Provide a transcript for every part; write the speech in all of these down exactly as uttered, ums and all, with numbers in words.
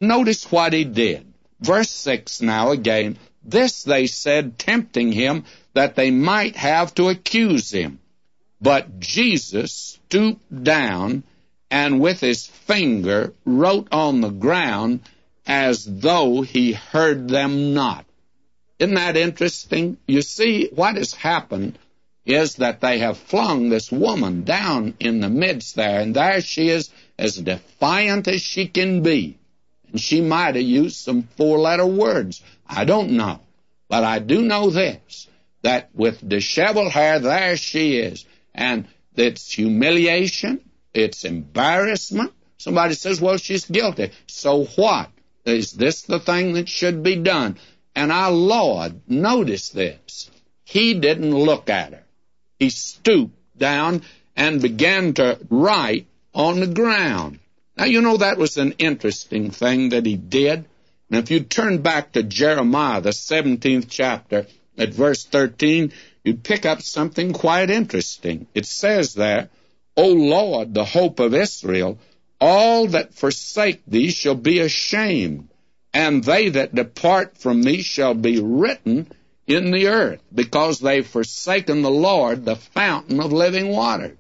notice what he did. Verse six now again. This they said, tempting him, that they might have to accuse him. But Jesus stooped down, and with his finger wrote on the ground, as though he heard them not. Isn't that interesting? You see, what has happened is that they have flung this woman down in the midst there, and there she is, as defiant as she can be. And she might have used some four-letter words. I don't know. But I do know this, that with disheveled hair, there she is. And it's humiliation, it's embarrassment. Somebody says, well, she's guilty. So what? Is this the thing that should be done? And our Lord, notice this, he didn't look at her. He stooped down and began to write on the ground. Now, you know, that was an interesting thing that he did. And if you turn back to Jeremiah, the seventeenth chapter, at verse thirteen, you'd pick up something quite interesting. It says there, O Lord, the hope of Israel, all that forsake thee shall be ashamed, and they that depart from thee shall be written in the earth, because they've forsaken the Lord, the fountain of living waters.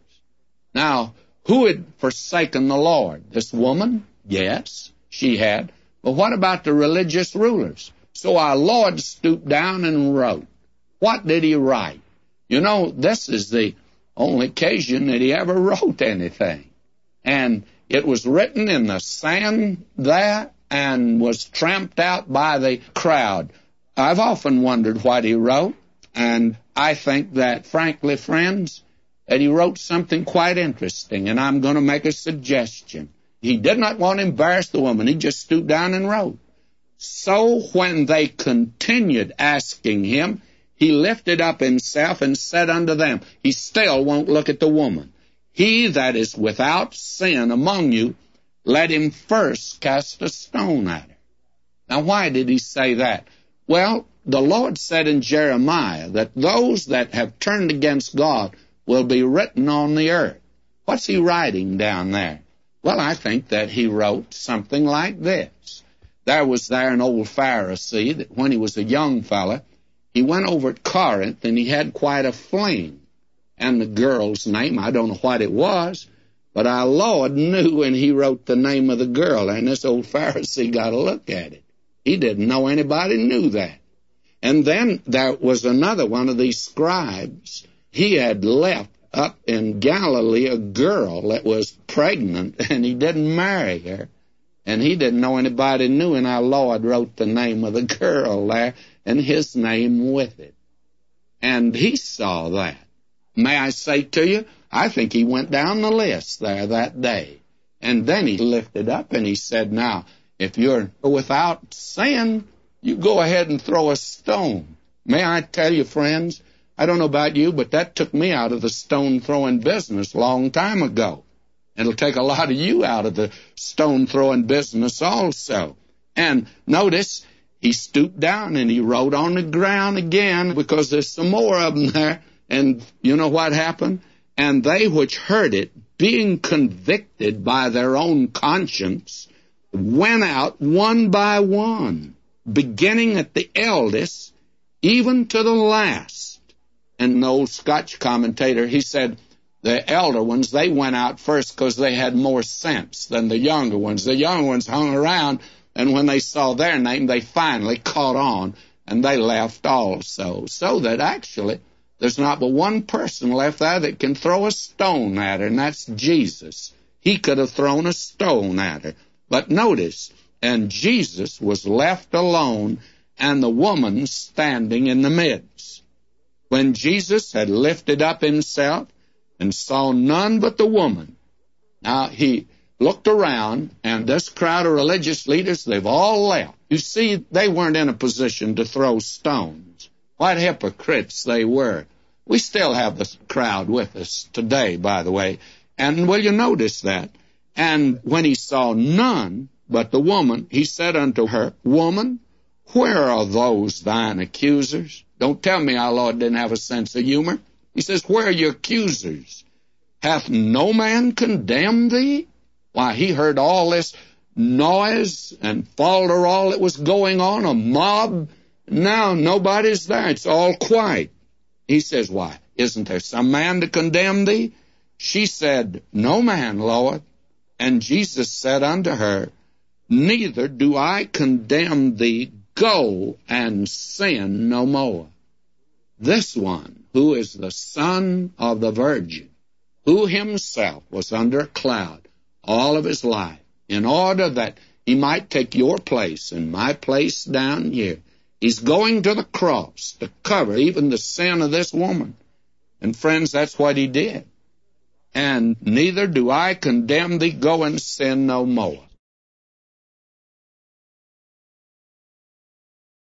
Now, who had forsaken the Lord? This woman? Yes, she had. But what about the religious rulers? So our Lord stooped down and wrote. What did he write? You know, this is the only occasion that he ever wrote anything. And it was written in the sand there and was tramped out by the crowd. I've often wondered what he wrote, and I think that, frankly, friends, that he wrote something quite interesting, and I'm going to make a suggestion. He did not want to embarrass the woman. He just stooped down and wrote. So when they continued asking him, he lifted up himself and said unto them, he still won't look at the woman, he that is without sin among you, let him first cast a stone at her. Now, why did he say that? Well, the Lord said in Jeremiah that those that have turned against God will be written on the earth. What's he writing down there? Well, I think that he wrote something like this. There was there an old Pharisee that when he was a young fella, he went over to Corinth and he had quite a fling. And the girl's name, I don't know what it was, but our Lord knew when he wrote the name of the girl, and this old Pharisee got a look at it. He didn't know anybody knew that. And then there was another one of these scribes. He had left up in Galilee a girl that was pregnant, and he didn't marry her. And he didn't know anybody knew, and our Lord wrote the name of the girl there, and his name with it. And he saw that. May I say to you, I think he went down the list there that day. And then he lifted up and he said, now, if you're without sin, you go ahead and throw a stone. May I tell you, friends, I don't know about you, but that took me out of the stone-throwing business a long time ago. It'll take a lot of you out of the stone-throwing business also. And notice, he stooped down and he wrote on the ground again, because there's some more of them there. And you know what happened? And they which heard it, being convicted by their own conscience, went out one by one, beginning at the eldest, even to the last. And the old Scotch commentator, he said, the elder ones, they went out first because they had more sense than the younger ones. The younger ones hung around, and when they saw their name, they finally caught on, and they left also. So that actually, there's not but one person left there that can throw a stone at her, and that's Jesus. He could have thrown a stone at her. But notice, and Jesus was left alone, and the woman standing in the midst. When Jesus had lifted up himself and saw none but the woman, now he looked around, and this crowd of religious leaders, they've all left. You see, they weren't in a position to throw stones. What hypocrites they were. We still have the crowd with us today, by the way. And will you notice that? And when he saw none but the woman, he said unto her, Woman, where are those thine accusers? Don't tell me our Lord didn't have a sense of humor. He says, where are your accusers? Hath no man condemned thee? Why, he heard all this noise and falderall that was going on, a mob. Now nobody's there. It's all quiet. He says, why, isn't there some man to condemn thee? She said, no man, Lord. And Jesus said unto her, neither do I condemn thee. Go and sin no more. This one, who is the son of the Virgin, who himself was under a cloud all of his life, in order that he might take your place and my place down here. He's going to the cross to cover even the sin of this woman. And friends, that's what he did. And neither do I condemn thee. Go and sin no more.